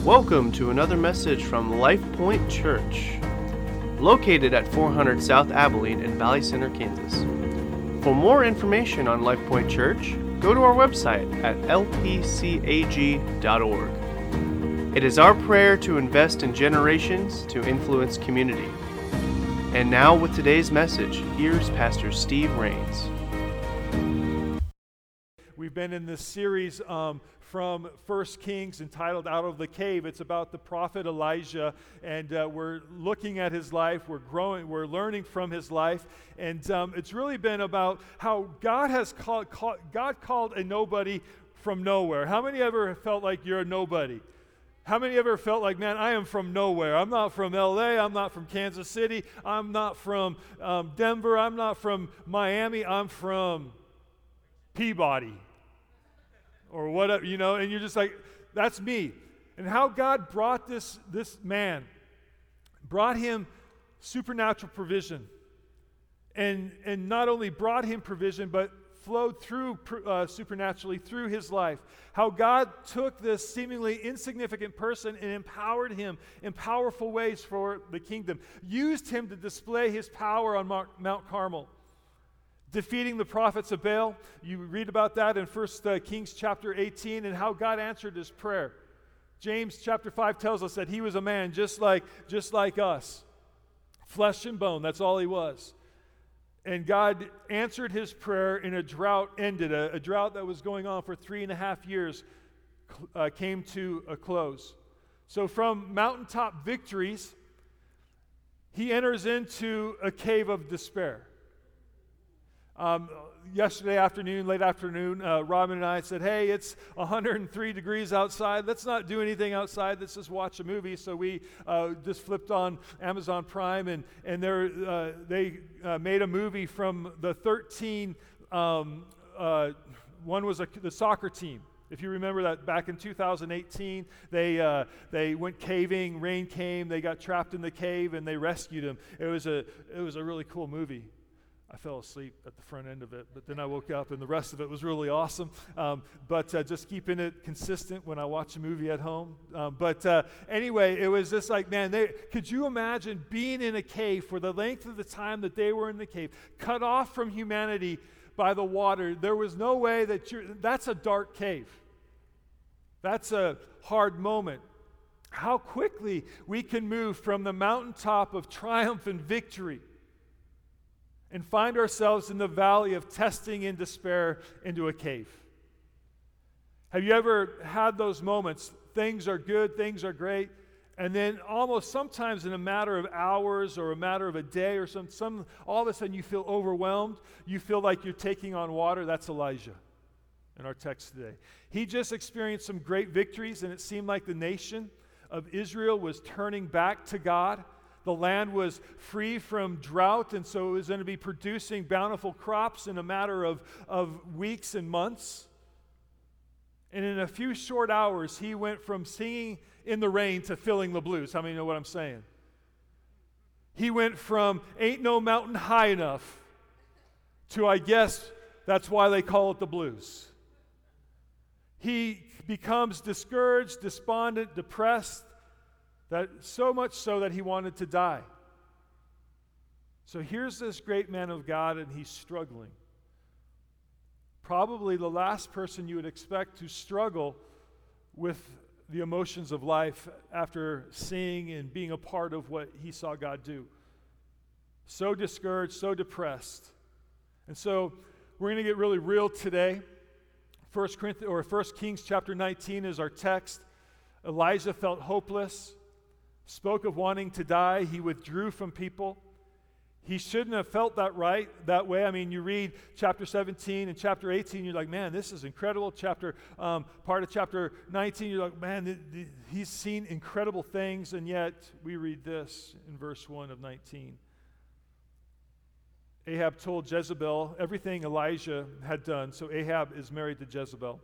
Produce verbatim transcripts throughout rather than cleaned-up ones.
Welcome to another message from Life Point Church, located at four hundred South Abilene in Valley Center, Kansas. For more information on Life Point Church, go to our website at l p c a g dot org. It is our prayer to invest in generations to influence community. And now with today's message, here's Pastor Steve Rains. We've been in this series um, from First Kings entitled Out of the Cave. It's about the prophet Elijah, and uh, we're looking at his life, we're growing, we're learning from his life, and um, it's really been about how God has called, call, God called a nobody from nowhere. How many ever felt like you're a nobody? How many ever felt like, man, I am from nowhere? I'm not from L A, I'm not from Kansas City, I'm not from um, Denver, I'm not from Miami, I'm from Peabody. Or whatever, you know, and you're just like, that's me. And how God brought this, this man, brought him supernatural provision. And, and not only brought him provision, but flowed through uh, supernaturally through his life. How God took this seemingly insignificant person and empowered him in powerful ways for the kingdom. Used him to display his power on Mount Carmel. Defeating the prophets of Baal. You read about that in First Kings chapter eighteen and how God answered his prayer. James chapter five tells us that he was a man just like, just like us. Flesh and bone, that's all he was. And God answered his prayer, and a drought ended. A, a drought that was going on for three and a half years uh, came to a close. So from mountaintop victories, he enters into a cave of despair. Um, yesterday afternoon, late afternoon, uh, Robin and I said, hey, it's one hundred three degrees outside. Let's not do anything outside. Let's just watch a movie. So we uh, just flipped on Amazon Prime, and, and uh, they uh, made a movie from the thirteen, um, uh, one was a, the soccer team. If you remember that back in two thousand eighteen, they uh, they went caving, rain came, they got trapped in the cave, and they rescued him. It was a it was a really cool movie. I fell asleep at the front end of it, but then I woke up, and the rest of it was really awesome. Um, but uh, just keeping it consistent when I watch a movie at home. Um, but uh, anyway, it was just like, man, they, could you imagine being in a cave for the length of the time that they were in the cave, cut off from humanity by the water? There was no way that you're, that's a dark cave. That's a hard moment. How quickly we can move from the mountaintop of triumph and victory and find ourselves in the valley of testing and despair into a cave. Have you ever had those moments? Things are good, things are great, and then almost sometimes in a matter of hours or a matter of a day or some, some all of a sudden you feel overwhelmed. You feel like you're taking on water. That's Elijah in our text today. He just experienced some great victories, and it seemed like the nation of Israel was turning back to God. The land was free from drought, and so it was going to be producing bountiful crops in a matter of, of weeks and months. And in a few short hours, he went from singing in the rain to feeling the blues. How many know what I'm saying? He went from ain't no mountain high enough to, I guess, that's why they call it the blues. He becomes discouraged, despondent, depressed, that so much so that he wanted to die. So here's this great man of God, and he's struggling. Probably the last person you would expect to struggle with the emotions of life after seeing and being a part of what he saw God do. So discouraged, so depressed. And so we're going to get really real today. First Corinthians or First Kings chapter nineteen is our text. Elijah felt hopeless. Spoke of wanting to die. He withdrew from people. He shouldn't have felt that right, that way. I mean, you read chapter seventeen and chapter eighteen, you're like, man, this is incredible. Chapter, um, part of chapter nineteen, you're like, man, th- th- he's seen incredible things, and yet we read this in verse one of nineteen. Ahab told Jezebel everything Elijah had done, so Ahab is married to Jezebel,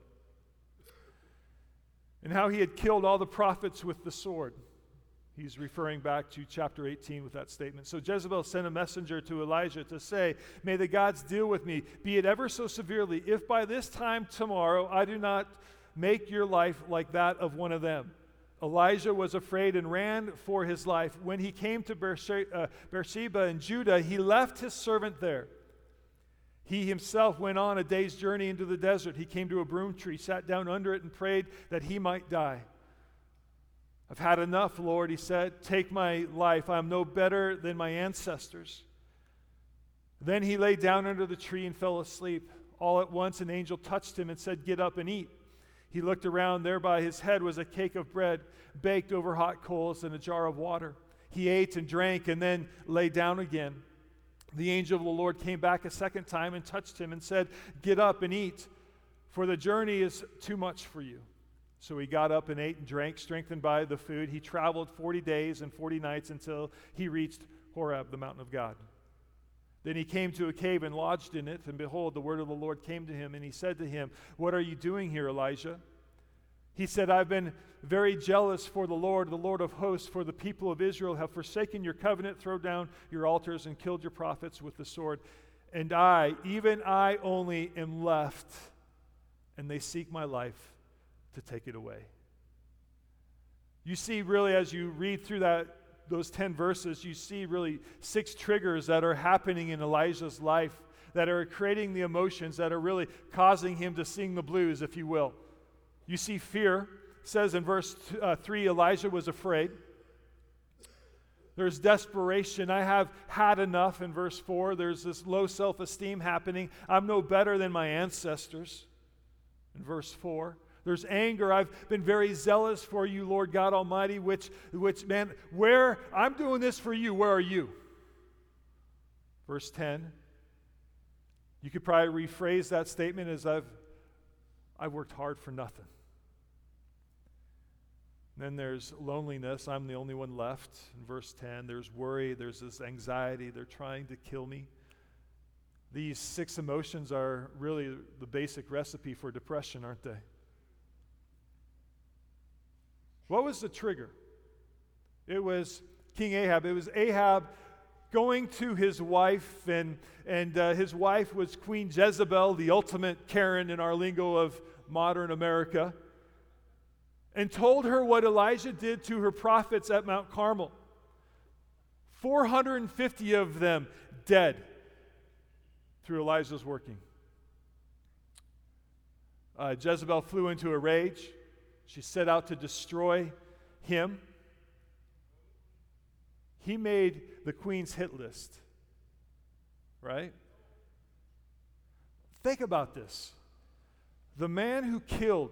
and how he had killed all the prophets with the sword. He's referring back to chapter eighteen with that statement. So Jezebel sent a messenger to Elijah to say, may the gods deal with me, be it ever so severely, if by this time tomorrow I do not make your life like that of one of them. Elijah was afraid and ran for his life. When he came to Beersheba in Judah, he left his servant there. He himself went on a day's journey into the desert. He came to a broom tree, sat down under it, and prayed that he might die. I've had enough, Lord, he said. Take my life. I am no better than my ancestors. Then he lay down under the tree and fell asleep. All at once an angel touched him and said, "Get up and eat." He looked around. There by his head was a cake of bread baked over hot coals and a jar of water. He ate and drank and then lay down again. The angel of the Lord came back a second time and touched him and said, "Get up and eat, for the journey is too much for you." So he got up and ate and drank, strengthened by the food. He traveled forty days and forty nights until he reached Horeb, the mountain of God. Then he came to a cave and lodged in it, and behold, the word of the Lord came to him, and he said to him, "What are you doing here, Elijah?" He said, "I've been very jealous for the Lord, the Lord of hosts, for the people of Israel have forsaken your covenant, thrown down your altars, and killed your prophets with the sword. And I, even I only, am left, and they seek my life to take it away." You see, really, as you read through that those ten verses, you see really six triggers that are happening in Elijah's life that are creating the emotions that are really causing him to sing the blues, if you will. You see fear. It says in verse th- uh, three, Elijah was afraid. There's desperation. I have had enough in verse four. There's this low self-esteem happening. I'm no better than my ancestors in verse four. There's anger. I've been very zealous for you, Lord God Almighty, which, which man, where, I'm doing this for you, where are you? Verse ten. You could probably rephrase that statement as I've, I've worked hard for nothing. Then there's loneliness. I'm the only one left. In verse ten, there's worry. There's this anxiety. They're trying to kill me. These six emotions are really the basic recipe for depression, aren't they? What was the trigger? It was King Ahab. It was Ahab going to his wife, and, and uh, his wife was Queen Jezebel, the ultimate Karen in our lingo of modern America, and told her what Elijah did to her prophets at Mount Carmel. four hundred fifty of them dead through Elijah's working. Uh, Jezebel flew into a rage. She set out to destroy him. He made the queen's hit list, right? Think about this. The man who killed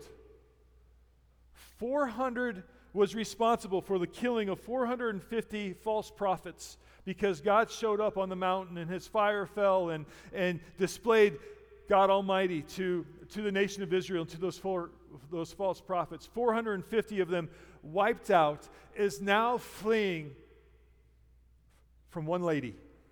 four hundred was responsible for the killing of four hundred fifty false prophets because God showed up on the mountain and his fire fell and, and displayed God Almighty to, to the nation of Israel and to those four those false prophets. four hundred fifty of them wiped out, is now fleeing from one lady.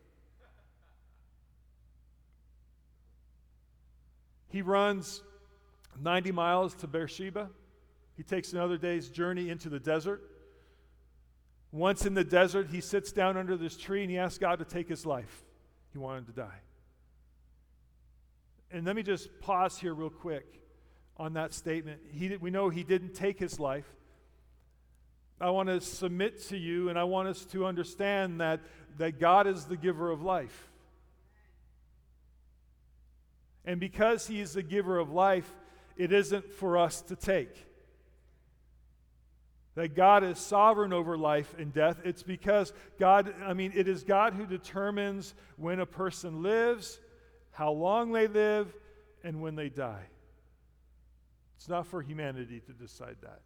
He runs ninety miles to Beersheba. He takes another day's journey into the desert. Once in the desert, he sits down under this tree and he asks God to take his life. He wanted to die. And let me just pause here real quick on that statement. He did, we know he didn't take his life. I want to submit to you, and I want us to understand that, that God is the giver of life. And because he is the giver of life, it isn't for us to take. That God is sovereign over life and death. It's because God, I mean, it is God who determines when a person lives, how long they live, and when they die. It's not for humanity to decide that.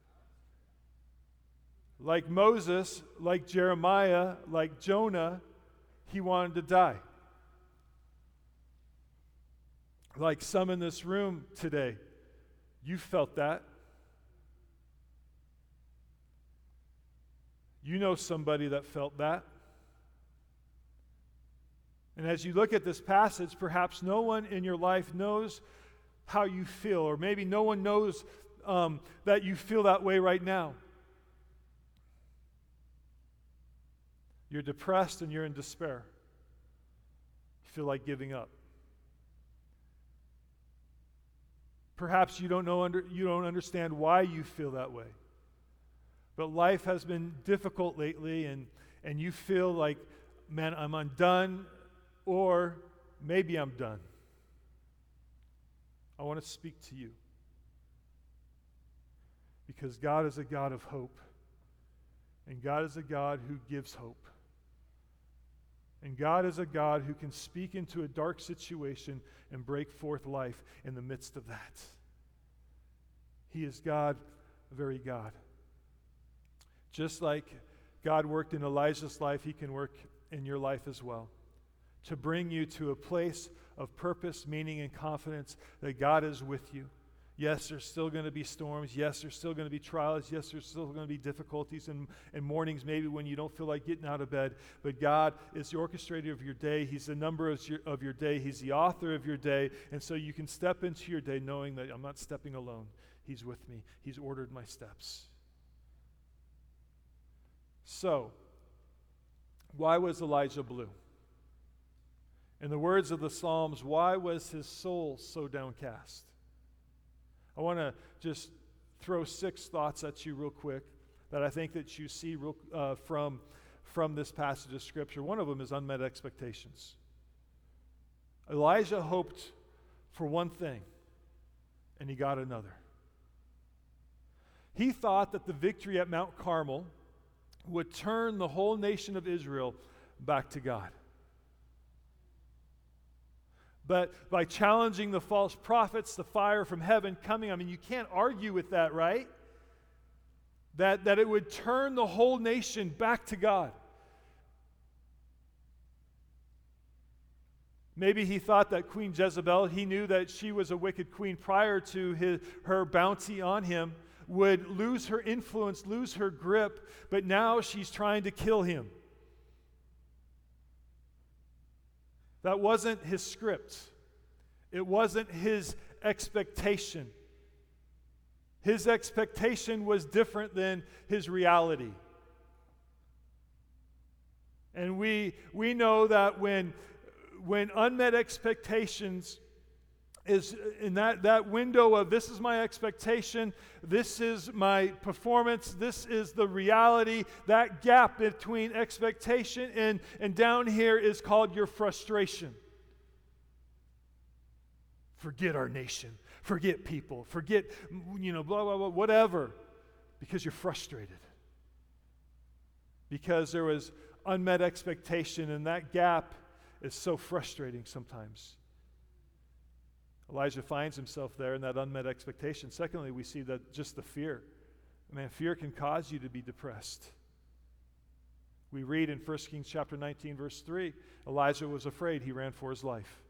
Like Moses, like Jeremiah, like Jonah, he wanted to die. Like some in this room today, you felt that. You know somebody that felt that. And as you look at this passage, perhaps no one in your life knows how you feel, or maybe no one knows um, that you feel that way right now. You're depressed and you're in despair. You feel like giving up. Perhaps you don't know under, you don't understand why you feel that way. but life has been difficult lately, and, and you feel like, man, I'm undone, or maybe I'm done. I want to speak to you. Because God is a God of hope. And God is a God who gives hope. And God is a God who can speak into a dark situation and break forth life in the midst of that. He is God, very God. Just like God worked in Elijah's life, He can work in your life as well, to bring you to a place of purpose, meaning, and confidence that God is with you. Yes, there's still going to be storms. Yes, there's still going to be trials. Yes, there's still going to be difficulties and, and mornings maybe when you don't feel like getting out of bed. But God is the orchestrator of your day. He's the number of your, of your day. He's the author of your day. And so you can step into your day knowing that I'm not stepping alone. He's with me. He's ordered my steps. So, why was Elijah blue? In the words of the Psalms, why was his soul so downcast? I want to just throw six thoughts at you real quick that I think that you see real, uh, from, from this passage of Scripture. One of them is unmet expectations. Elijah hoped for one thing, and he got another. He thought that the victory at Mount Carmel would turn the whole nation of Israel back to God. But by challenging the false prophets, the fire from heaven coming, I mean, you can't argue with that, right? That, that it would turn the whole nation back to God. Maybe he thought that Queen Jezebel, he knew that she was a wicked queen prior to his, her bounty on him, would lose her influence, lose her grip, but now she's trying to kill him. That wasn't his script. It wasn't his expectation. His expectation was different than his reality. And we, we know that when, when unmet expectations is in that, that window of this is my expectation, this is my performance, this is the reality, that gap between expectation and, and down here is called your frustration. Forget our nation, forget people, forget, you know, blah, blah, blah, whatever, because you're frustrated. Because there was unmet expectation, and that gap is so frustrating sometimes. Elijah finds himself there in that unmet expectation. Secondly, we see that just the fear. Man, fear can cause you to be depressed. We read in First Kings chapter nineteen, verse three, Elijah was afraid. He ran for his life.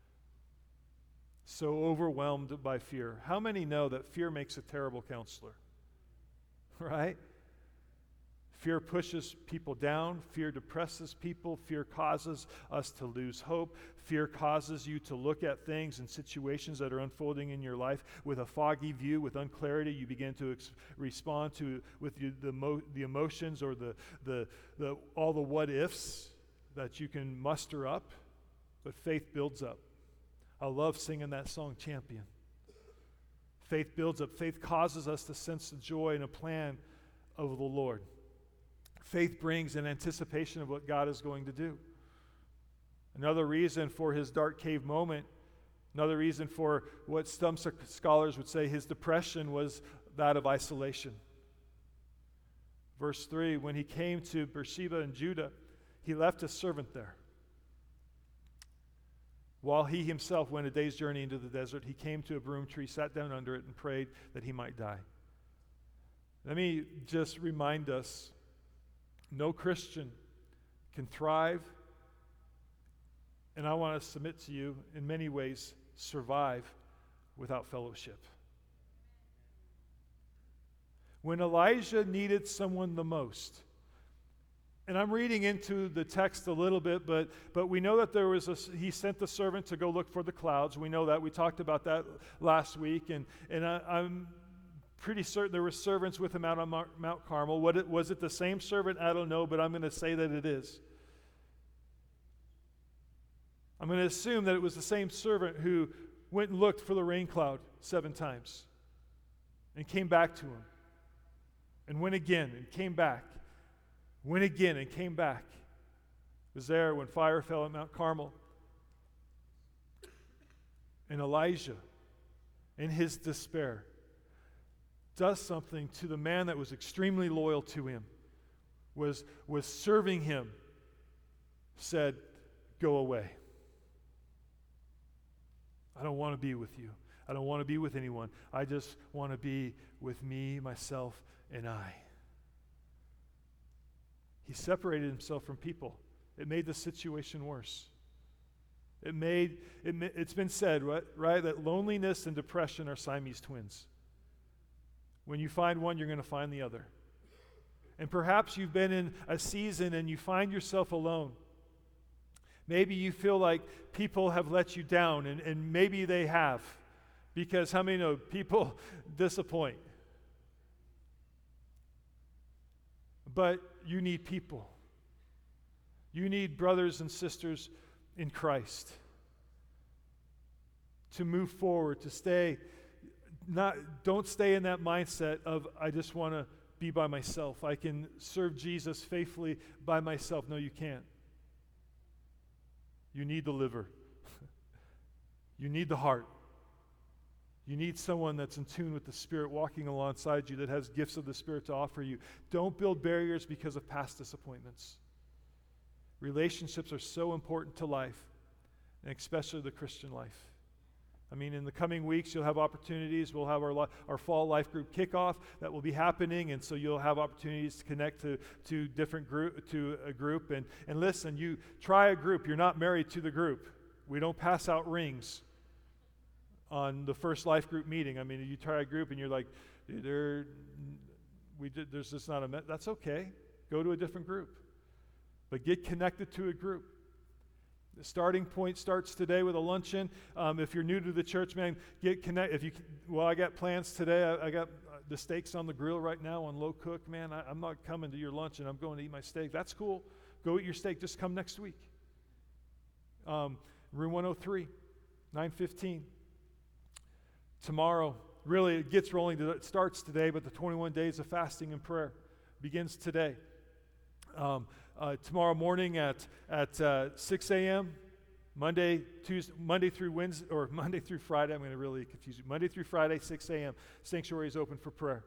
So overwhelmed by fear. How many know that fear makes a terrible counselor? Right? Fear pushes people down. Fear depresses people. Fear causes us to lose hope. Fear causes you to look at things and situations that are unfolding in your life with a foggy view, with unclarity. You begin to ex- respond to with you, the mo- the emotions or the, the the all the what ifs that you can muster up. But faith builds up. I love singing that song, Champion. Faith builds up. Faith causes us to sense the joy and a plan of the Lord. Faith brings an anticipation of what God is going to do. Another reason for his dark cave moment, another reason for what some scholars would say his depression was that of isolation. Verse three, when he came to Beersheba in Judah, he left his servant there. While he himself went a day's journey into the desert, he came to a broom tree, sat down under it, and prayed that he might die. Let me just remind us, no Christian can thrive, and I want to submit to you, in many ways, survive without fellowship. When Elijah needed someone the most, and I'm reading into the text a little bit, but but we know that there was a, he sent the servant to go look for the clouds. We know that. We talked about that last week, and, and I, I'm pretty certain there were servants with him out on Mount Carmel. What it, was it the same servant? I don't know, but I'm going to say that it is. I'm going to assume that it was the same servant who went and looked for the rain cloud seven times and came back to him. and went again and came back. Went again and came back. Was there when fire fell at Mount Carmel. And Elijah, in his despair, does something to the man that was extremely loyal to him, was, was serving him, said, "Go away. I don't want to be with you. I don't want to be with anyone. I just want to be with me, myself, and I." He separated himself from people. It made the situation worse. It made, it, it's been said, right, right, that loneliness and depression are Siamese twins. When you find one, you're going to find the other. And perhaps you've been in a season and you find yourself alone. Maybe you feel like people have let you down, and, and maybe they have. Because how many know people disappoint? But you need people. You need brothers and sisters in Christ to move forward, to stay, not, don't stay in that mindset of, I just want to be by myself. I can serve Jesus faithfully by myself. No, you can't. You need the liver. You need the heart. You need someone that's in tune with the Spirit walking alongside you, that has gifts of the Spirit to offer you. Don't build barriers because of past disappointments. Relationships are so important to life, and especially the Christian life. I mean, in the coming weeks, you'll have opportunities. We'll have our, li- our fall life group kickoff that will be happening, and so you'll have opportunities to connect to, to different group, to a group. And, and listen, you try a group. You're not married to the group. We don't pass out rings on the first life group meeting. I mean, you try a group and you're like, there, we did, there's just not a, me-. That's okay. Go to a different group. But get connected to a group. The starting point starts today with a luncheon. Um, if you're new to the church, man, get connected. If you, well, I got plans today. I, I got uh, the steaks on the grill right now on low cook. Man, I, I'm not coming to your luncheon. I'm going to eat my steak. That's cool. Go eat your steak. Just come next week. Um, room one oh three, nine fifteen. Tomorrow, really, it gets rolling. To, it starts today, but the twenty-one days of fasting and prayer begins today. Um, uh, tomorrow morning at at uh, six a.m. Monday, Tuesday, Monday through Wednesday, or Monday through Friday. I'm going to really confuse you. Monday through Friday, six a.m. Sanctuary is open for prayer.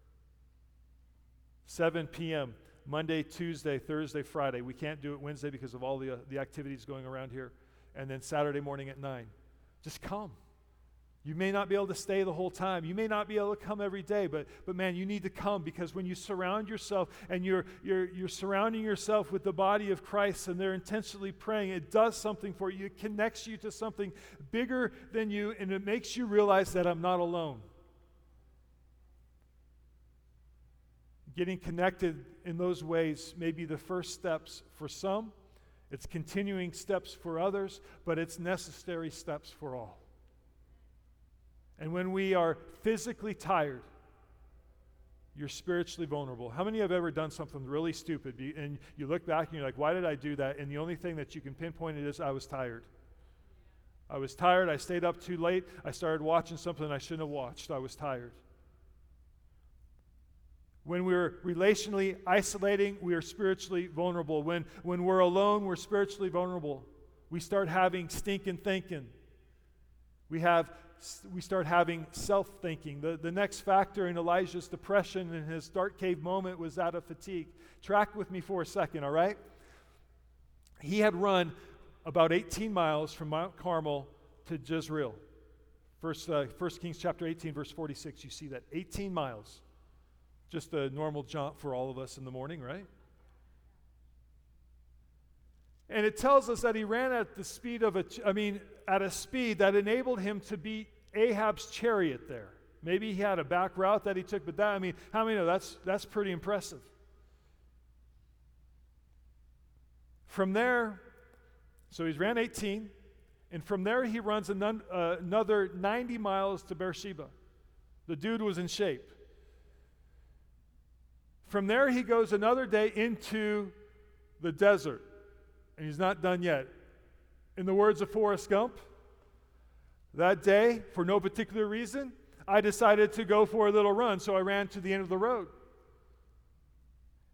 seven p.m. Monday, Tuesday, Thursday, Friday. We can't do it Wednesday because of all the uh, the activities going around here. And then Saturday morning at nine. Just come. You may not be able to stay the whole time. You may not be able to come every day, but but man, you need to come, because when you surround yourself and you're you're you're surrounding yourself with the body of Christ and they're intentionally praying, it does something for you. It connects you to something bigger than you, and it makes you realize that I'm not alone. Getting connected in those ways may be the first steps for some. It's continuing steps for others, but it's necessary steps for all. And when we are physically tired, you're spiritually vulnerable. How many have ever done something really stupid, and you look back and you're like, why did I do that? And the only thing that you can pinpoint it is, I was tired. I was tired. I stayed up too late. I started watching something I shouldn't have watched. I was tired. When we're relationally isolating, we are spiritually vulnerable. When, when we're alone, we're spiritually vulnerable. We start having stinking thinking. We have we start having self-thinking. The, the next factor in Elijah's depression and his dark cave moment was that of fatigue. Track with me for a second, all right? He had run about eighteen miles from Mount Carmel to Jezreel. First, uh, First Kings chapter eighteen, verse forty-six, you see that. eighteen miles. Just a normal jaunt for all of us in the morning, right? And it tells us that he ran at the speed of a, I mean, at a speed that enabled him to beat Ahab's chariot there. Maybe he had a back route that he took, but that, I mean, how many know that's that's pretty impressive? From there, so he's ran eighteen, and from there he runs an, uh, another ninety miles to Beersheba. The dude was in shape. From there he goes another day into the desert, and he's not done yet. In the words of Forrest Gump, that day, for no particular reason, I decided to go for a little run, so I ran to the end of the road.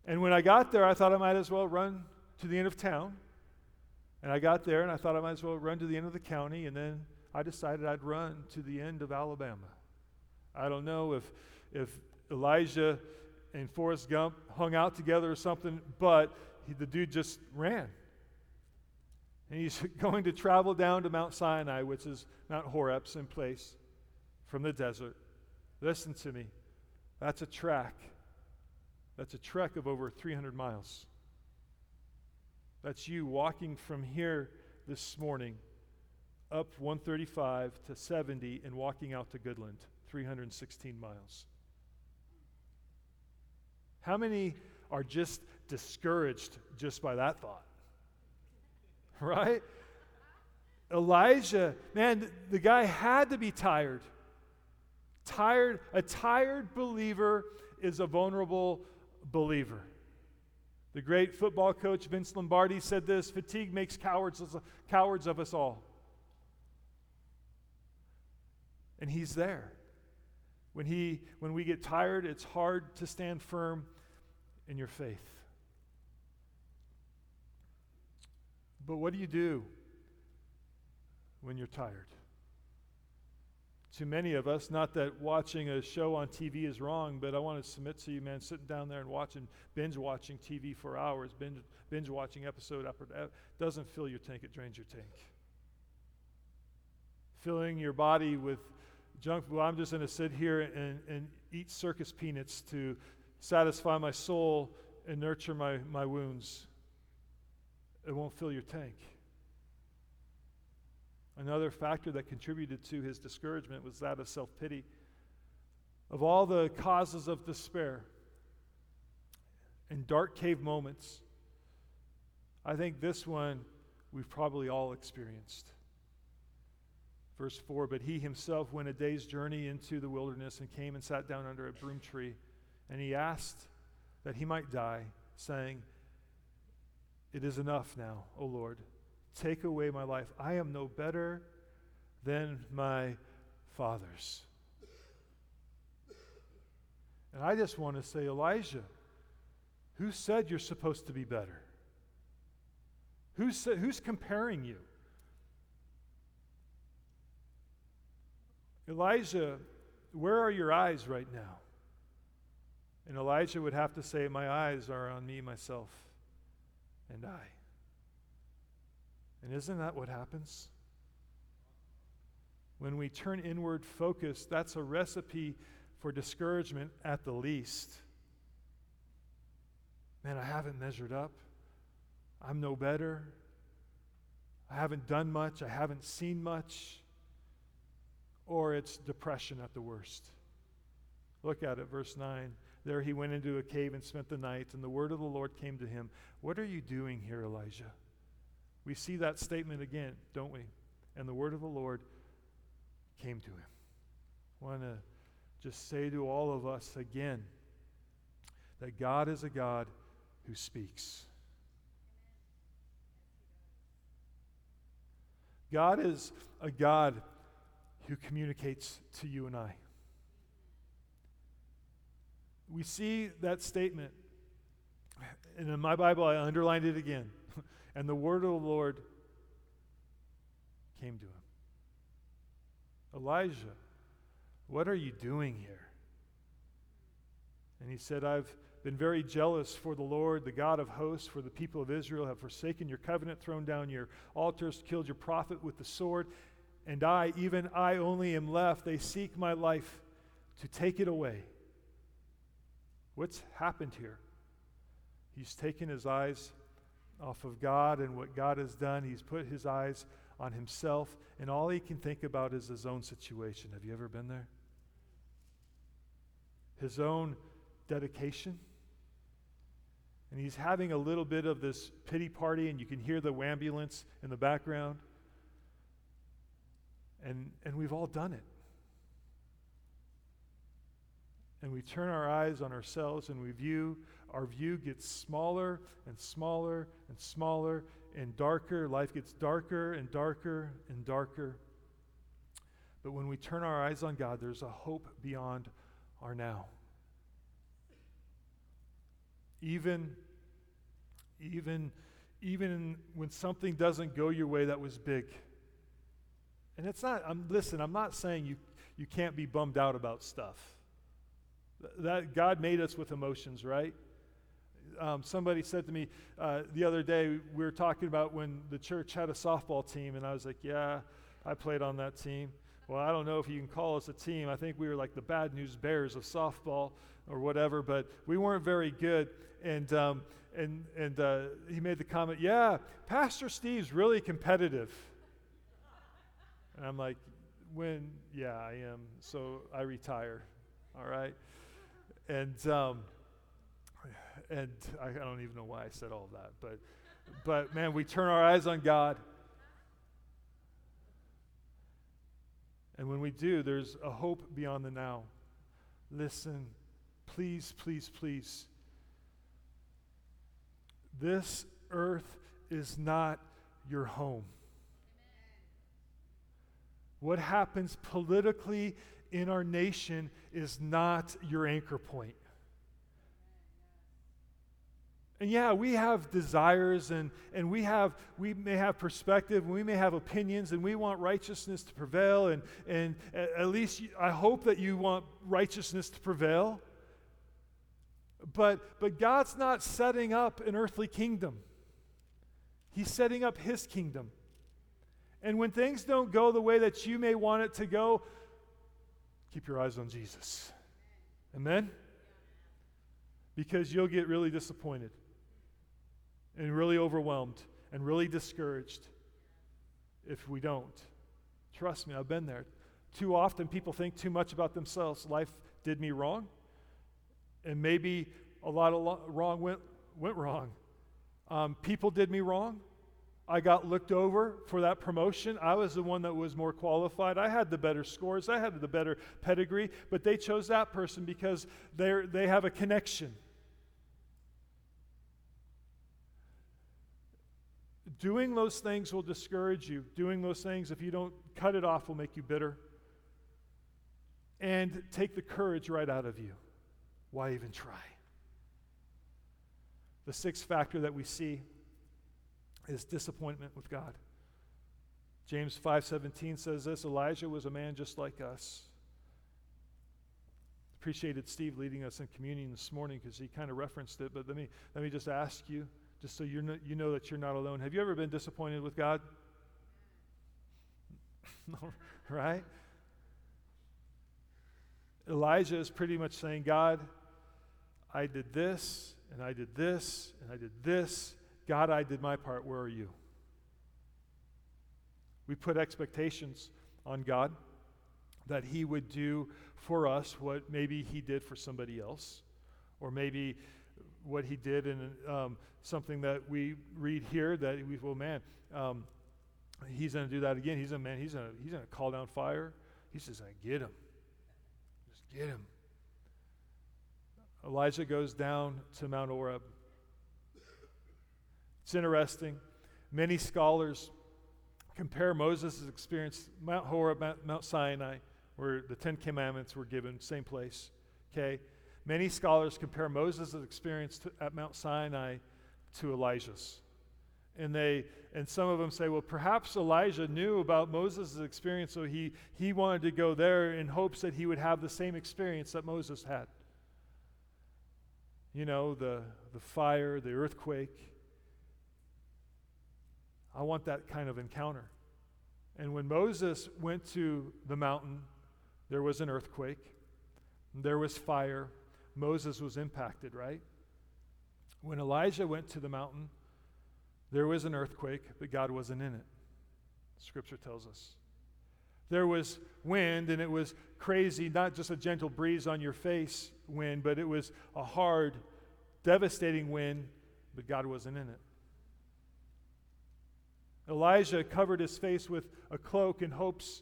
And when I got there, I thought I might as well run to the end of town. And I got there, and I thought I might as well run to the end of the county, and then I decided I'd run to the end of Alabama. I don't know if if Elijah and Forrest Gump hung out together or something, but he, the dude just ran. And he's going to travel down to Mount Sinai, which is Mount Horeb, in place from the desert. Listen to me. That's a trek. That's a trek of over three hundred miles. That's you walking from here this morning up one thirty-five to seventy and walking out to Goodland, three hundred sixteen miles. How many are just discouraged just by that thought? Right? Elijah, man, the guy had to be tired. Tired, a tired believer is a vulnerable believer. The great football coach Vince Lombardi said this: fatigue makes cowards, cowards of us all. And he's there. When he, when we get tired, it's hard to stand firm in your faith. But what do you do when you're tired? To many of us, not that watching a show on T V is wrong, but I want to submit to you, man, sitting down there and watching, binge watching T V for hours, binge, binge watching episode after episode, doesn't fill your tank, it drains your tank. Filling your body with junk food, well, I'm just going to sit here and, and eat circus peanuts to satisfy my soul and nurture my, my wounds. It won't fill your tank. Another factor that contributed to his discouragement was that of self-pity. Of all the causes of despair and dark cave moments, I think this one we've probably all experienced. Verse four, but he himself went a day's journey into the wilderness and came and sat down under a broom tree, and he asked that he might die, saying, it is enough now, O Lord. Take away my life. I am no better than my fathers. And I just want to say, Elijah, who said you're supposed to be better? Who sa- who's comparing you? Elijah, where are your eyes right now? And Elijah would have to say, my eyes are on me, myself, and I. And isn't that what happens? When we turn inward focused, that's a recipe for discouragement at the least. Man, I haven't measured up. I'm no better. I haven't done much. I haven't seen much. Or it's depression at the worst. Look at it, verse nine. There he went into a cave and spent the night, and the word of the Lord came to him. What are you doing here, Elijah? We see that statement again, don't we? And the word of the Lord came to him. I want to just say to all of us again that God is a God who speaks. God is a God who communicates to you and I. We see that statement, and in my Bible I underlined it again. And the word of the Lord came to him. Elijah, what are you doing here? And he said, I've been very jealous for the Lord, the God of hosts, for the people of Israel have forsaken your covenant, thrown down your altars, killed your prophet with the sword. And I, even I only am left. They seek my life to take it away. What's happened here? He's taken his eyes off of God and what God has done. He's put his eyes on himself, and all he can think about is his own situation. Have you ever been there? His own dedication. And he's having a little bit of this pity party, and you can hear the ambulance in the background. And, and we've all done it. And we turn our eyes on ourselves and we view, our view gets smaller and smaller and smaller and darker. Life gets darker and darker and darker. But when we turn our eyes on God, there's a hope beyond our now. Even, even, even when something doesn't go your way that was big. And it's not, I'm, listen, I'm not saying you, you can't be bummed out about stuff. That God made us with emotions, right? Um, somebody said to me uh, the other day, we were talking about when the church had a softball team, and I was like, yeah, I played on that team. Well, I don't know if you can call us a team. I think we were like the Bad News Bears of softball or whatever, but we weren't very good. And um, and and uh, he made the comment, yeah, Pastor Steve's really competitive. And I'm like, when, yeah, I am. So I retire, all right? And um, and I, I don't even know why I said all that, but but man, we turn our eyes on God. And when we do, there's a hope beyond the now. Listen, please, please, please. This earth is not your home. What happens politically in our nation is not your anchor point. And yeah, we have desires and, and we have we may have perspective and we may have opinions and we want righteousness to prevail and, and at, at least you, I hope that you want righteousness to prevail. But but God's not setting up an earthly kingdom. He's setting up his kingdom. And when things don't go the way that you may want it to go, keep your eyes on Jesus. Amen? Because you'll get really disappointed and really overwhelmed and really discouraged if we don't. Trust me, I've been there. Too often people think too much about themselves. Life did me wrong, and maybe a lot of lo- wrong went, went wrong. Um, people did me wrong. I got looked over for that promotion. I was the one that was more qualified. I had the better scores. I had the better pedigree, but they chose that person because they they have a connection. Doing those things will discourage you. Doing those things, if you don't cut it off, will make you bitter and take the courage right out of you. Why even try? The sixth factor that we see is disappointment with God. James five seventeen says this, Elijah was a man just like us. Appreciated Steve leading us in communion this morning because he kind of referenced it, but let me let me just ask you, just so you know, you know that you're not alone. Have you ever been disappointed with God? Right? Elijah is pretty much saying, God, I did this, and I did this, and I did this. God, I did my part. Where are you? We put expectations on God that he would do for us what maybe he did for somebody else, or maybe what he did in um, something that we read here that we, well, man, um, he's going to do that again. He's a man. He's going to he's going to call down fire. He's just going to get him. Just get him. Elijah goes down to Mount Oreb. It's interesting. Many scholars compare Moses' experience, Mount Horeb, Mount, Mount Sinai, where the Ten Commandments were given, same place. Okay. Many scholars compare Moses' experience to, at Mount Sinai to Elijah's. And they and some of them say, well, perhaps Elijah knew about Moses' experience, so he, he wanted to go there in hopes that he would have the same experience that Moses had. You know, the, the fire, the earthquake. I want that kind of encounter. And when Moses went to the mountain, there was an earthquake. There was fire. Moses was impacted, right? When Elijah went to the mountain, there was an earthquake, but God wasn't in it. Scripture tells us. There was wind, and it was crazy, not just a gentle breeze on your face wind, but it was a hard, devastating wind, but God wasn't in it. Elijah covered his face with a cloak in hopes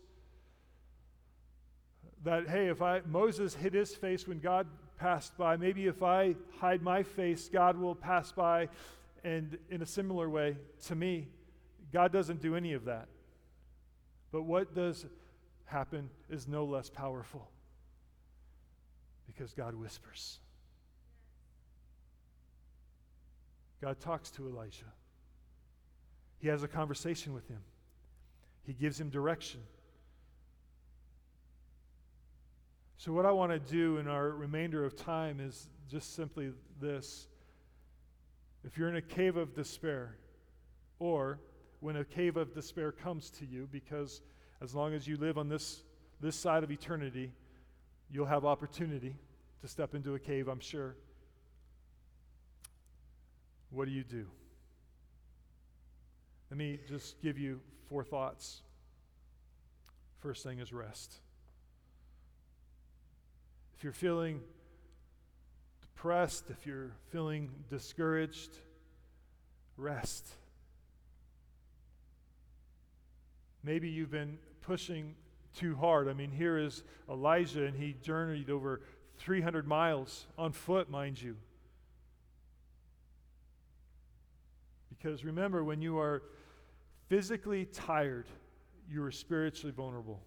that, hey, if I Moses hid his face when God passed by, maybe if I hide my face, God will pass by. And in a similar way, to me, God doesn't do any of that. But what does happen is no less powerful, because God whispers. God talks to Elijah. He has a conversation with him. He gives him direction. So what I want to do in our remainder of time is just simply this. If you're in a cave of despair, or when a cave of despair comes to you, because as long as you live on this, this side of eternity, you'll have opportunity to step into a cave, I'm sure. What do you do? Let me just give you four thoughts. First thing is rest. If you're feeling depressed, if you're feeling discouraged, rest. Maybe you've been pushing too hard. I mean, here is Elijah, and he journeyed over three hundred miles on foot, mind you. Because remember, when you are physically tired, you are spiritually vulnerable.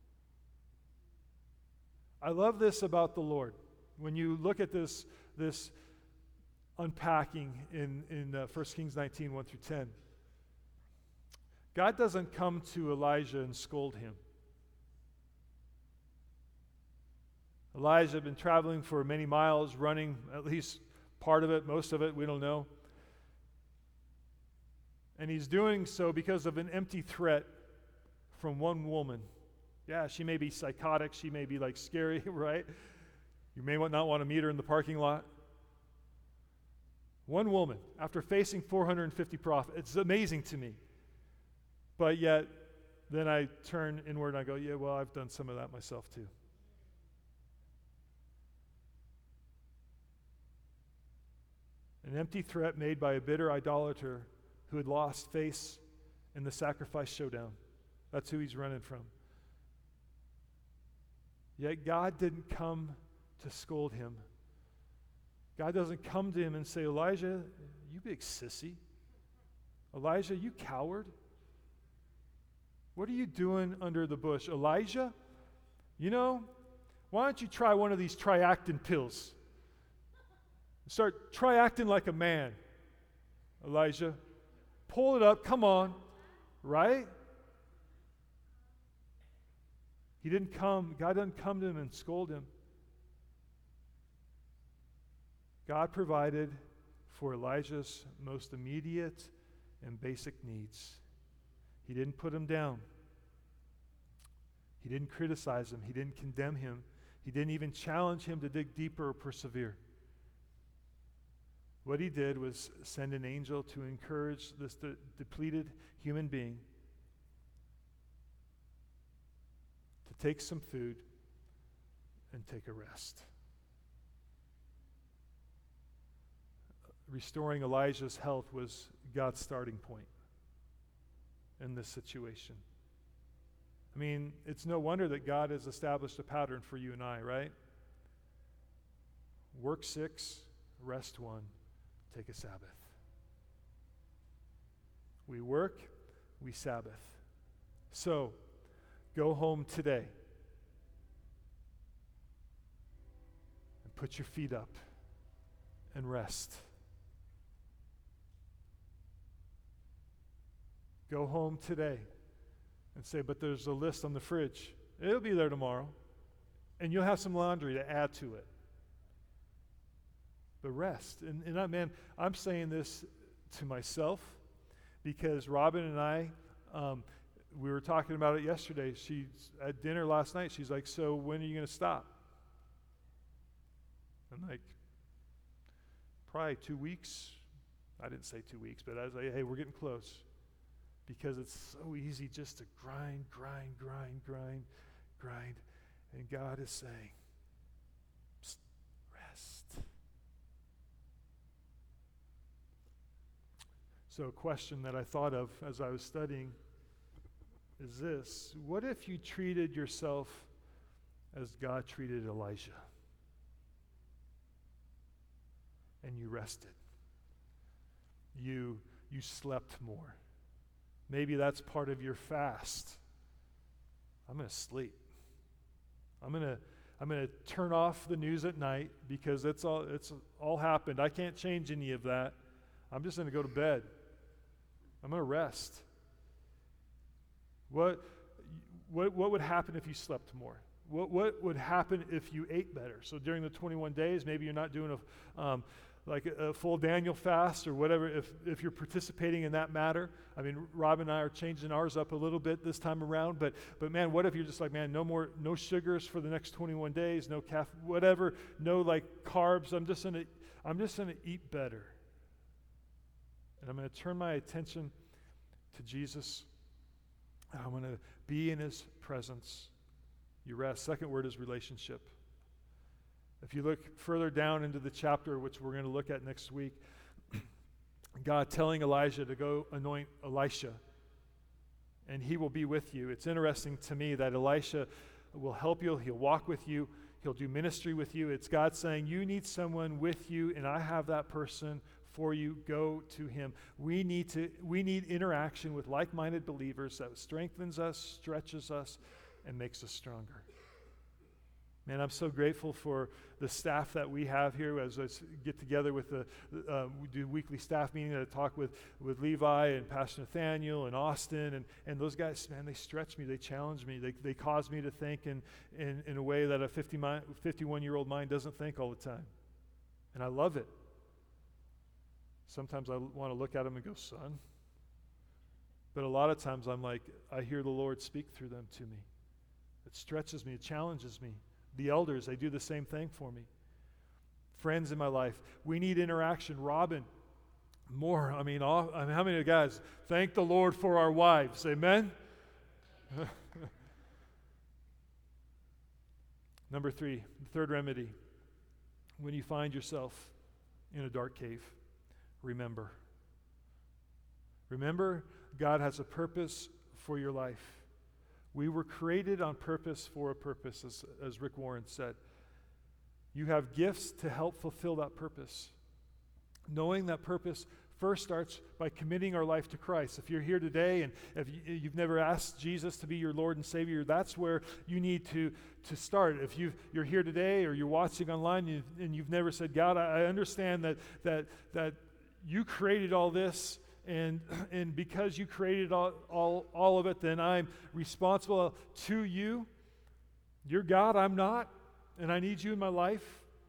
I love this about the Lord. When you look at this, this unpacking in, in uh, First Kings nineteen, one through ten, God doesn't come to Elijah and scold him. Elijah had been traveling for many miles, running at least part of it, most of it, we don't know. And he's doing so because of an empty threat from one woman. Yeah, she may be psychotic. She may be like scary, right? You may not want to meet her in the parking lot. One woman, after facing four hundred fifty prophets, it's amazing to me. But yet, then I turn inward and I go, yeah, well, I've done some of that myself too. An empty threat made by a bitter idolater who had lost face in the sacrifice showdown. That's who he's running from. Yet God didn't come to scold him. God doesn't come to him and say, Elijah, you big sissy. Elijah, you coward. What are you doing under the bush? Elijah, you know, why don't you try one of these triactin pills? Start triacting like a man, Elijah. Pull it up, come on, right? He didn't come, God doesn't come to him and scold him. God provided for Elijah's most immediate and basic needs. He didn't put him down. He didn't criticize him. He didn't condemn him. He didn't even challenge him to dig deeper or persevere. What he did was send an angel to encourage this de- depleted human being to take some food and take a rest. Restoring Elijah's health was God's starting point in this situation. I mean, it's no wonder that God has established a pattern for you and I, right? Work six, rest one, take a Sabbath. We work, we Sabbath. So, go home today and put your feet up and rest. Go home today and say, but there's a list on the fridge. It'll be there tomorrow. And you'll have some laundry to add to it. But rest. And, and I, man, I'm saying this to myself because Robin and I, um, we were talking about it yesterday. She's at dinner last night. She's like, so when are you going to stop? I'm like, probably two weeks. I didn't say two weeks, but I was like, hey, we're getting close. Because it's so easy just to grind, grind, grind, grind, grind. And God is saying, psst, rest. So a question that I thought of as I was studying is this. What if you treated yourself as God treated Elijah? And you rested. You, you slept more. Maybe that's part of your fast. I'm going to sleep. I'm going to I'm going to turn off the news at night because it's all it's all happened. I can't change any of that. I'm just going to go to bed. I'm going to rest. What, what, what would happen if you slept more? What, what would happen if you ate better? So during the twenty-one days, maybe you're not doing a um, like a, a full Daniel fast or whatever, if, if you're participating in that matter. I mean, Rob and I are changing ours up a little bit this time around, but but man, what if you're just like, man, no more, no sugars for the next twenty-one days, no caffeine, whatever, no like carbs. I'm just gonna, I'm just gonna eat better. And I'm gonna turn my attention to Jesus. I'm gonna be in his presence. You rest. Second word is relationship. If you look further down into the chapter, which we're going to look at next week, God telling Elijah to go anoint Elisha, and he will be with you. It's interesting to me that Elisha will help you. He'll walk with you. He'll do ministry with you. It's God saying, you need someone with you, and I have that person for you. Go to him. We need to. We need interaction with like-minded believers that strengthens us, stretches us, and makes us stronger. Man, I'm so grateful for the staff that we have here as I get together with the, uh, we do weekly staff meeting. I talk with, with Levi and Pastor Nathaniel and Austin, and, and those guys, man, they stretch me, they challenge me, they, they cause me to think in, in, in a way that a fifty-one-year-old mind doesn't think all the time. And I love it. Sometimes I want to look at them and go, son. But a lot of times I'm like, I hear the Lord speak through them to me. It stretches me, it challenges me. The elders, they do the same thing for me. Friends in my life, we need interaction. Robin, more. I mean, all, I mean, how many guys thank the Lord for our wives? Amen? Number three, the third remedy. When you find yourself in a dark cave, remember. Remember, God has a purpose for your life. We were created on purpose for a purpose, as, as Rick Warren said. You have gifts to help fulfill that purpose. Knowing that purpose first starts by committing our life to Christ. If you're here today and if you, you've never asked Jesus to be your Lord and Savior, that's where you need to, to start. If you've, you're here today or you're watching online and you've, and you've never said, God, I, I understand that, that, that you created all this, And and because you created all, all, all of it, then I'm responsible to you. You're God, I'm not, and I need you in my life.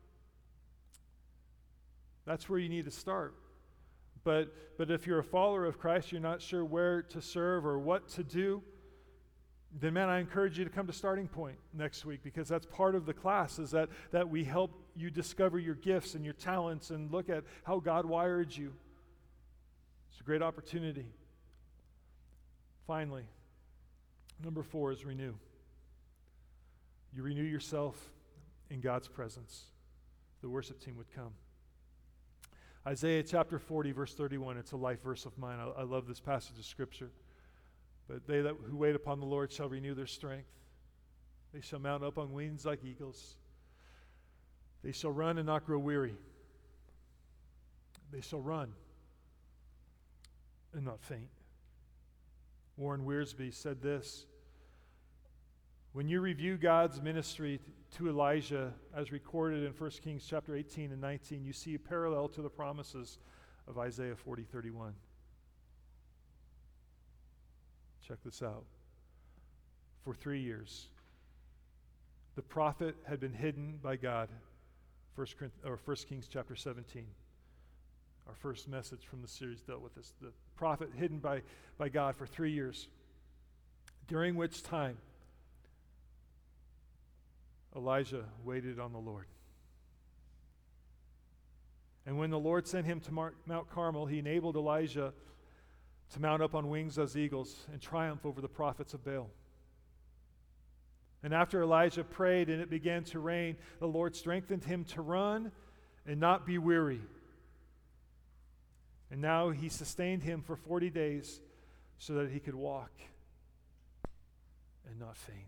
That's where you need to start. But but if you're a follower of Christ, you're not sure where to serve or what to do, then man, I encourage you to come to Starting Point next week, because that's part of the class, is that, that we help you discover your gifts and your talents and look at how God wired you. It's a great opportunity. Finally, number four is renew. You renew yourself in God's presence. The worship team would come. Isaiah chapter forty, verse thirty-one, it's a life verse of mine. I, I love this passage of Scripture. But they that who wait upon the Lord shall renew their strength. They shall mount up on wings like eagles. They shall run and not grow weary. They shall run and not faint. Warren Wiersbe said this: when you review God's ministry to Elijah as recorded in First Kings chapter eighteen and nineteen, you see a parallel to the promises of Isaiah forty thirty-one. Check this out. For three years, the prophet had been hidden by God. First, or First Kings chapter seventeen. Our first message from the series dealt with this. The prophet hidden by, by God for three years, during which time Elijah waited on the Lord. And when the Lord sent him to Mar- Mount Carmel, he enabled Elijah to mount up on wings as eagles and triumph over the prophets of Baal. And after Elijah prayed and it began to rain, the Lord strengthened him to run and not be weary. And now he sustained him for forty days so that he could walk and not faint.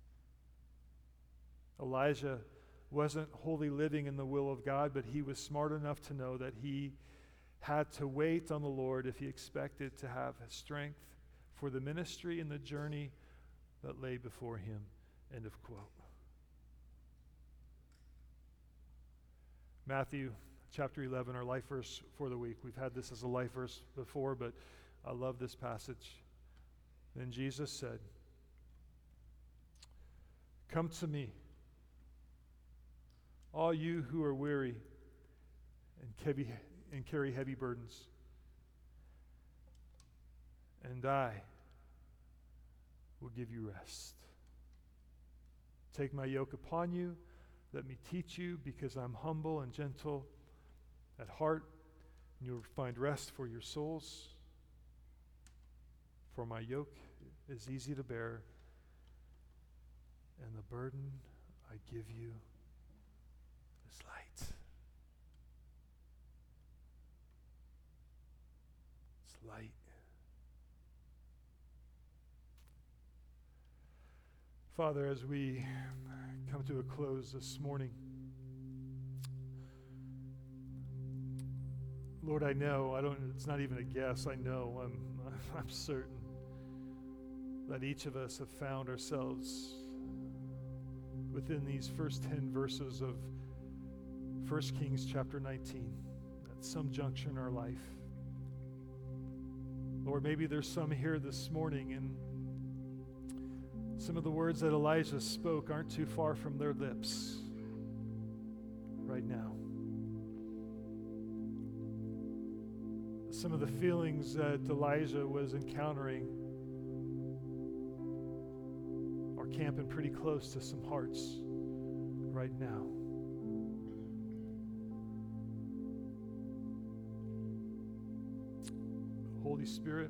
Elijah wasn't wholly living in the will of God, but he was smart enough to know that he had to wait on the Lord if he expected to have strength for the ministry and the journey that lay before him. End of quote. Matthew chapter eleven, our life verse for the week. We've had this as a life verse before, but I love this passage. Then Jesus said, "Come to me, all you who are weary and heavy and carry heavy burdens, and I will give you rest. Take my yoke upon you. Let me teach you, because I'm humble and gentle at heart, and you'll find rest for your souls. For my yoke is easy to bear, and the burden I give you is light." It's light. Father, as we come to a close this morning, Lord, I know, I don't, it's not even a guess, I know, I'm, I'm certain that each of us have found ourselves within these first ten verses of First Kings chapter nineteen, at some juncture in our life. Lord, maybe there's some here this morning, and some of the words that Elijah spoke aren't too far from their lips right now. Some of the feelings that Elijah was encountering are camping pretty close to some hearts right now. Holy Spirit,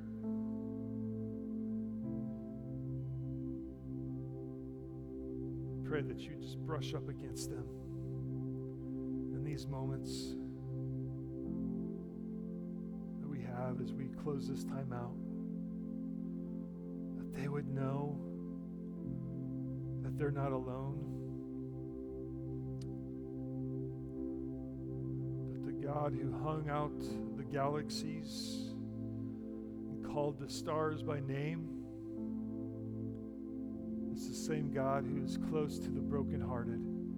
pray that you just brush up against them in these moments that we have as we close this time out, that they would know that they're not alone, that the God who hung out the galaxies and called the stars by name, it's the same God who is close to the brokenhearted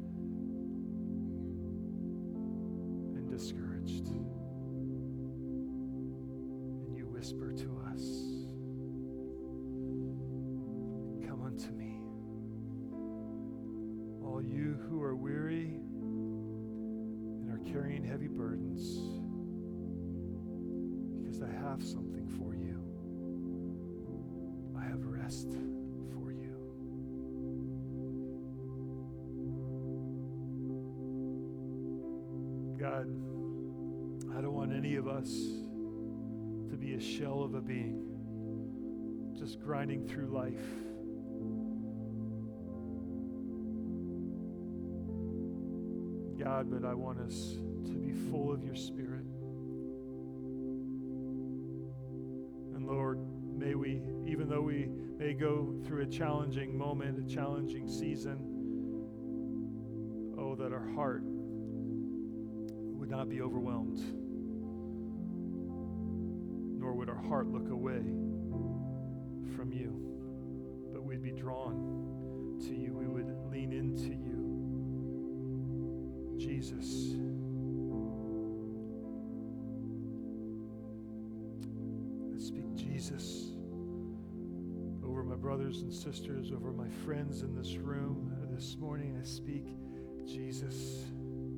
and discouraged. And you whisper to us, "Come unto me, all you who are weary and are carrying heavy burdens, because I have something for you. I have rest for you." God, I don't want any of us to be a shell of a being, just grinding through life. God, but I want us to be full of your Spirit. And Lord, may we, even though we may go through a challenging moment, a challenging season, oh, that our heart would not be overwhelmed, nor would our heart look away from you, but we'd be drawn to you. We would lean into you. Jesus, I speak Jesus over my brothers and sisters, over my friends in this room this morning. I speak Jesus.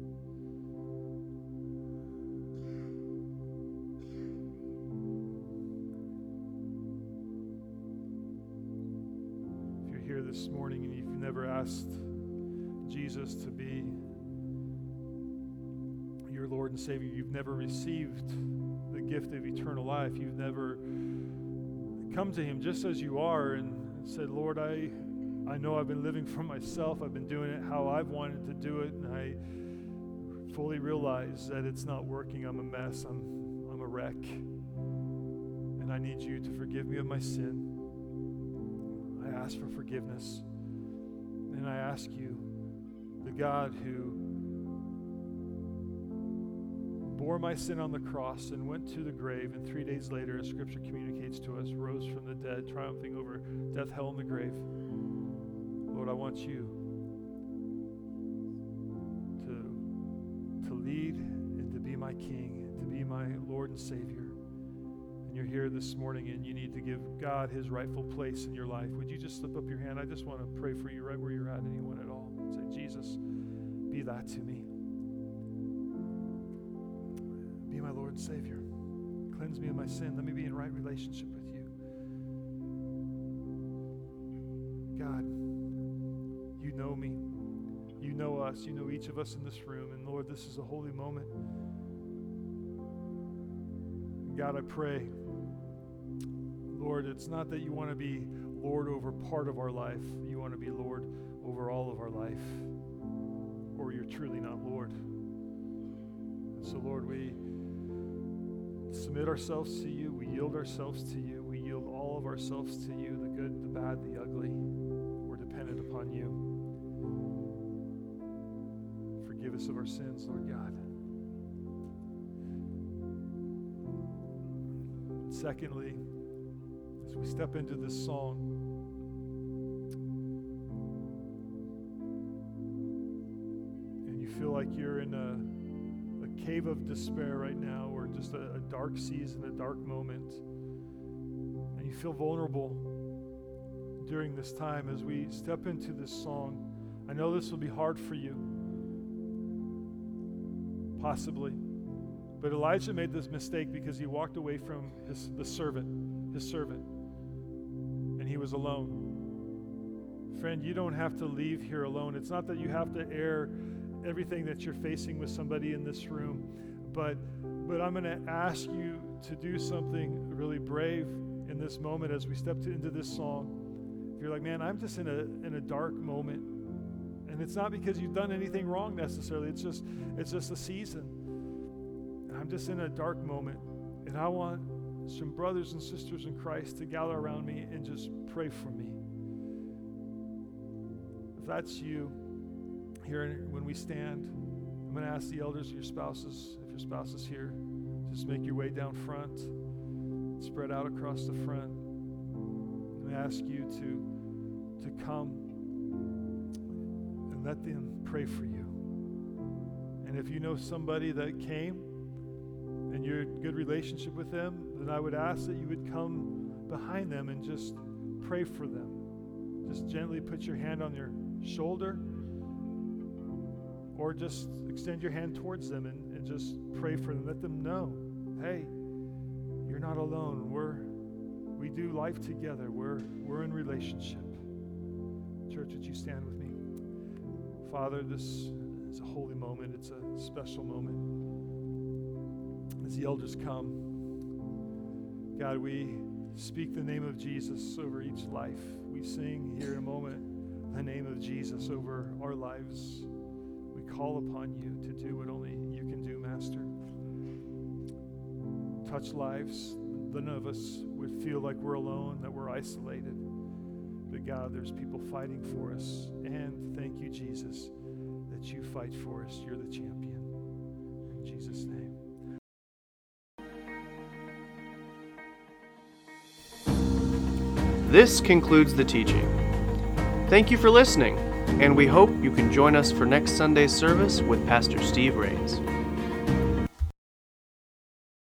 This morning and you've never asked Jesus to be your Lord and Savior, you've never received the gift of eternal life, you've never come to him just as you are and said, Lord, I I know I've been living for myself, I've been doing it how I've wanted to do it, and I fully realize that it's not working. I'm a mess, I'm I'm a wreck, and I need you to forgive me of my sin. I ask for forgiveness, and I ask you, the God who bore my sin on the cross and went to the grave, and three days later, as Scripture communicates to us, rose from the dead, triumphing over death, hell, and the grave. Lord, I want you to, to lead and to my King, to be my Lord and Savior, and you're here this morning and you need to give God his rightful place in your life, would you just slip up your hand? I just want to pray for you right where you're at, anyone at all. Say, Jesus, be that to me. Be my Lord and Savior. Cleanse me of my sin. Let me be in right relationship with you. God, you know me. You know us. You know each of us in this room. And Lord, this is a holy moment. God, I pray, Lord, it's not that you want to be Lord over part of our life. You want to be Lord over all of our life, or you're truly not Lord. And so, Lord, we submit ourselves to you. We yield ourselves to you. We yield all of ourselves to you, the good, the bad, the ugly. We're dependent upon you. Forgive us of our sins, Lord God. Secondly, as we step into this song, and you feel like you're in a, a cave of despair right now, or just a, a dark season, a dark moment, and you feel vulnerable during this time as we step into this song, I know this will be hard for you, possibly. But Elijah made this mistake because he walked away from his the servant, his servant, and he was alone. Friend, you don't have to leave here alone. It's not that you have to air everything that you're facing with somebody in this room, but but I'm going to ask you to do something really brave in this moment as we step to, into this song. If you're like, man, I'm just in a in a dark moment, and it's not because you've done anything wrong necessarily. It's just it's just a season. I'm just in a dark moment, and I want some brothers and sisters in Christ to gather around me and just pray for me. If that's you, here when we stand, I'm going to ask the elders, your spouses, if your spouse is here, just make your way down front, spread out across the front. And I ask you to, to come and let them pray for you. And if you know somebody that came, and you're in good relationship with them, then I would ask that you would come behind them and just pray for them. Just gently put your hand on their shoulder, or just extend your hand towards them and, and just pray for them. Let them know, hey, you're not alone. We're we do life together. We're we're in relationship. Church, would you stand with me? Father, this is a holy moment. It's a special moment. As the elders come, God, we speak the name of Jesus over each life. We sing here in a moment the name of Jesus over our lives. We call upon you to do what only you can do, Master. Touch lives. None of us would feel like we're alone, that we're isolated. But God, there's people fighting for us. And thank you, Jesus, that you fight for us. You're the champion. In Jesus' name. This concludes the teaching. Thank you for listening, and we hope you can join us for next Sunday's service with Pastor Steve Rains.